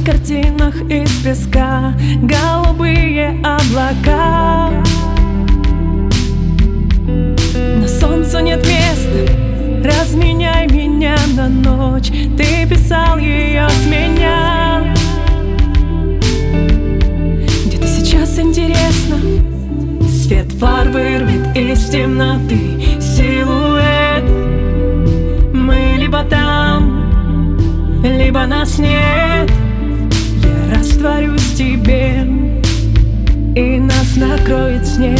картинах из песка голубые облака. На солнцу нет места, разменяй меня на ночь. Ты писал ее с меня. Где ты сейчас, интересно? Свет фар вырвет из темноты силуэт. Мы либо там, либо нас нет. Я растворюсь в тебе, и нас накроет снег.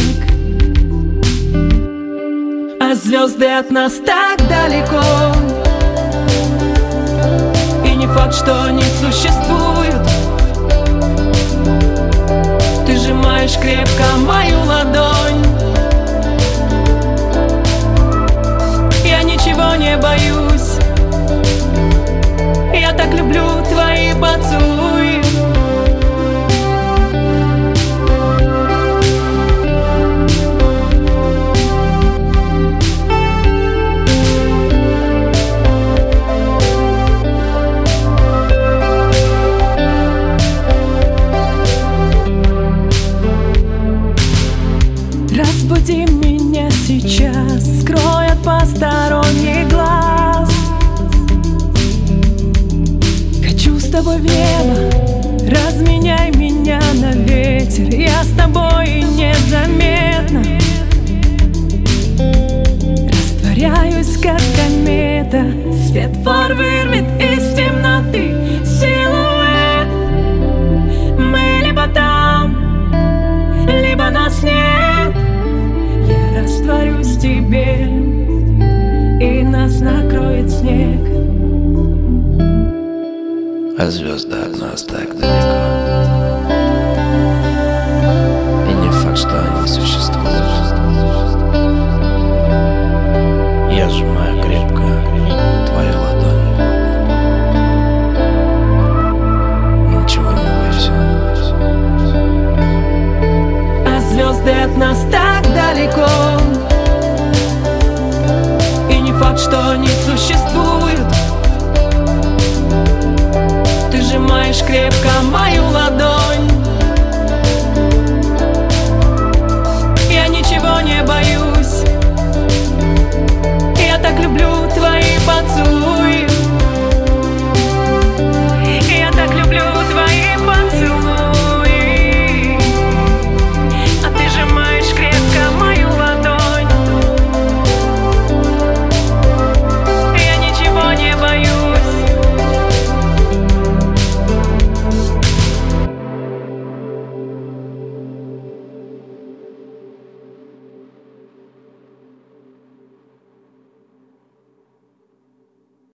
А звезды от нас так далеко, и не факт, что они существуют. Ты сжимаешь крепко мою ладонь. Я ничего не боюсь. Я так люблю твои поцелуи. Разбуди меня сейчас, скрой от посторонних глаз. Хочу с тобой в небо, разменяй меня на ветер. Я с тобой незаметно растворяюсь, как комета. Свет фар вырвет из темноты силуэт. Мы либо там, либо нас нет. Я растворюсь в тебе, и нас накроет снег. А звезды от нас так далеко.